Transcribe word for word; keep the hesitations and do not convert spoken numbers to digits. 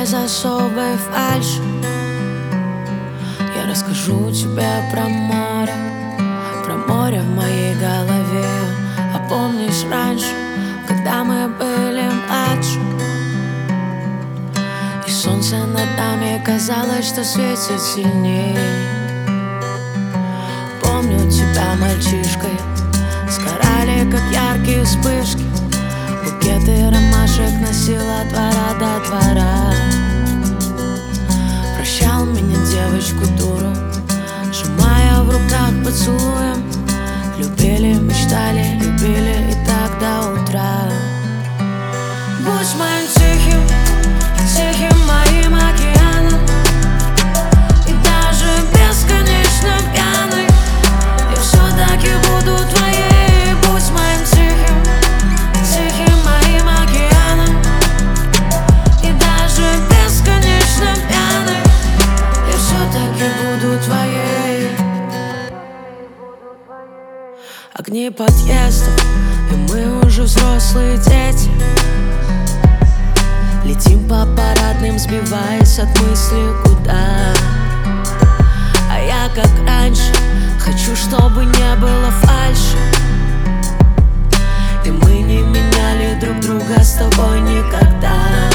без особой фальши. Я расскажу тебе про море, про море в моей голове. А помнишь раньше, когда мы были младше, и солнце над нами казалось, что светит сильней. Помню тебя мальчишкой, сгорали, как яркие вспышки. Букеты ромашек носила от двора до двора. Прощал меня девочку дуру, сжимая в руках поцелуем. Любили, мечтали, любили и так до утра. Будь моим тихим, тихим моим океаном, и даже бесконечно пьяный я все-таки буду твоей. Будь моим тихим, тихим моим океаном, и даже бесконечно пьяный я все-таки буду твоей. Огни подъездов, и мы уже взрослые дети. Летим по парадным, сбиваясь от мысли куда. А я, как раньше, хочу, чтобы не было фальши. И мы не меняли друг друга с тобой никогда.